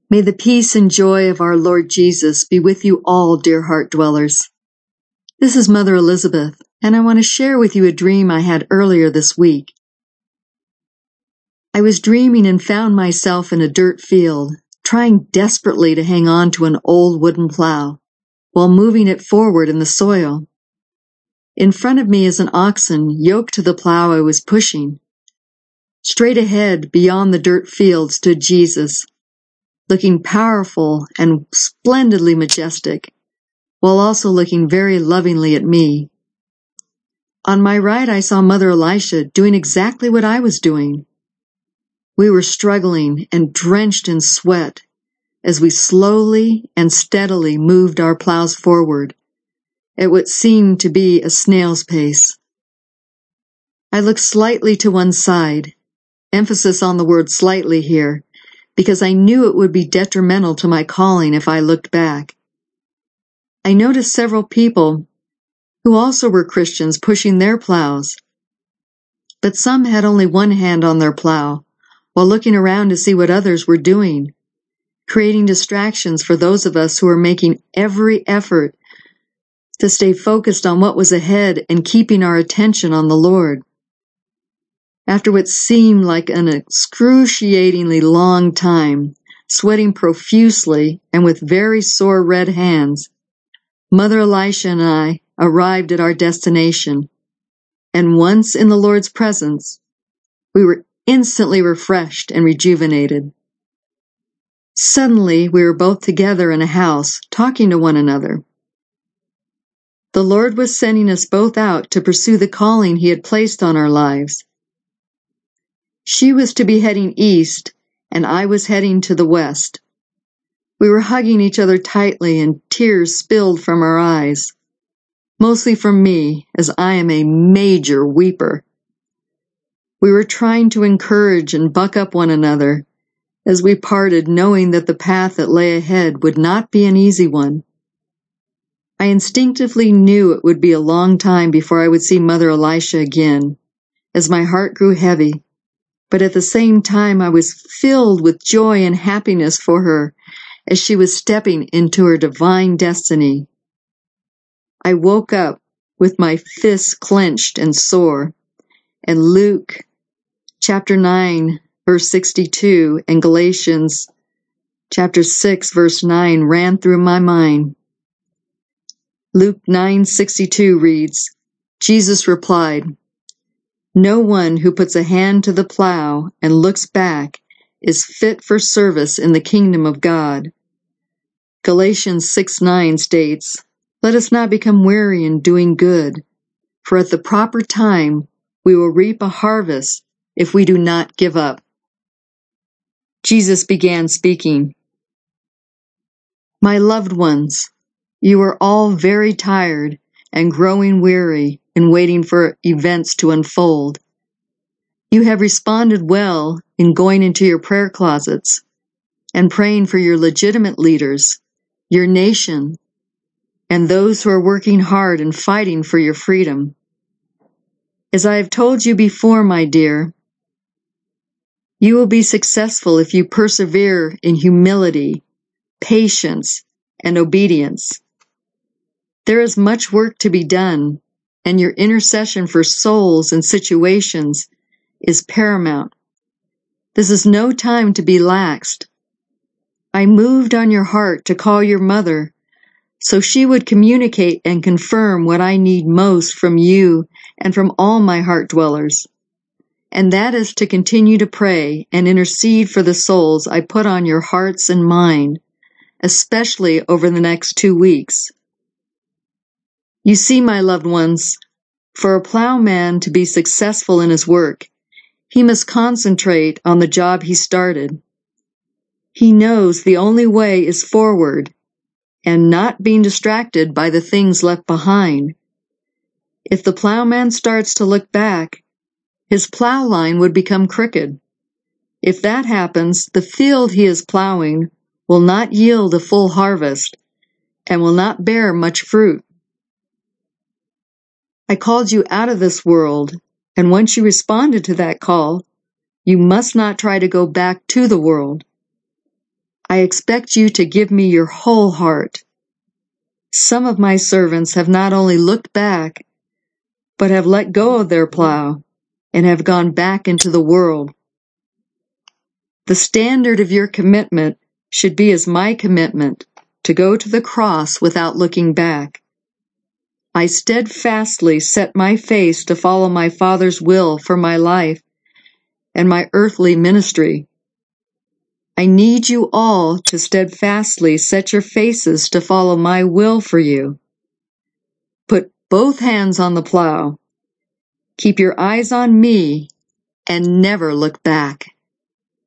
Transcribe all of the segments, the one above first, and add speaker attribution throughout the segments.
Speaker 1: May the peace and joy of our Lord Jesus be with you all, dear heart dwellers. This is Mother Elizabeth, and I want to share with you a dream I had earlier this week. I was dreaming and found myself in a dirt field, trying desperately to hang on to an old wooden plow, while moving it forward in the soil. In front of me is an oxen yoked to the plow I was pushing. Straight ahead, beyond the dirt field, stood Jesus, looking powerful and splendidly majestic, while also looking very lovingly at me. On my right, I saw Mother Elisha doing exactly what I was doing. We were struggling and drenched in sweat as we slowly and steadily moved our plows forward at what seemed to be a snail's pace. I looked slightly to one side, emphasis on the word slightly here, because I knew it would be detrimental to my calling if I looked back. I noticed several people who also were Christians pushing their plows, but some had only one hand on their plow, while looking around to see what others were doing, creating distractions for those of us who were making every effort to stay focused on what was ahead and keeping our attention on the Lord. After what seemed like an excruciatingly long time, sweating profusely and with very sore red hands, Mother Elisha and I arrived at our destination, and once in the Lord's presence, we were instantly refreshed and rejuvenated. Suddenly, we were both together in a house, talking to one another. The Lord was sending us both out to pursue the calling He had placed on our lives. She was to be heading east, and I was heading to the west. We were hugging each other tightly, and tears spilled from our eyes, mostly from me, as I am a major weeper. We were trying to encourage and buck up one another as we parted, knowing that the path that lay ahead would not be an easy one. I instinctively knew it would be a long time before I would see Mother Elisha again, as my heart grew heavy. But at the same time, I was filled with joy and happiness for her as she was stepping into her divine destiny. I woke up with my fists clenched and sore, and Luke chapter 9, verse 62, and Galatians chapter 6, verse 9 ran through my mind. Luke 9:62 reads, Jesus replied, "No one who puts a hand to the plow and looks back is fit for service in the kingdom of God." Galatians 6:9 states, "Let us not become weary in doing good, for at the proper time we will reap a harvest if we do not give up." Jesus began speaking. "My loved ones, you are all very tired and growing weary in waiting for events to unfold. You have responded well in going into your prayer closets and praying for your legitimate leaders, your nation, and those who are working hard and fighting for your freedom. As I have told you before, my dear, you will be successful if you persevere in humility, patience, and obedience. There is much work to be done, and your intercession for souls and situations is paramount. This is no time to be laxed. I moved on your heart to call your mother so she would communicate and confirm what I need most from you and from all my heart dwellers, and that is to continue to pray and intercede for the souls I put on your hearts and mind, especially over the next 2 weeks. You see, my loved ones, for a plowman to be successful in his work, he must concentrate on the job he started. He knows the only way is forward and not being distracted by the things left behind. If the plowman starts to look back, his plow line would become crooked. If that happens, the field he is plowing will not yield a full harvest and will not bear much fruit. I called you out of this world, and once you responded to that call, you must not try to go back to the world. I expect you to give me your whole heart. Some of my servants have not only looked back, but have let go of their plow and have gone back into the world. The standard of your commitment should be as my commitment, to go to the cross without looking back. I steadfastly set my face to follow my Father's will for my life and my earthly ministry. I need you all to steadfastly set your faces to follow my will for you. Put both hands on the plow. Keep your eyes on me and never look back.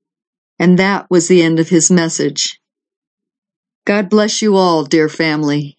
Speaker 1: And that was the end of his message. God bless you all, dear family.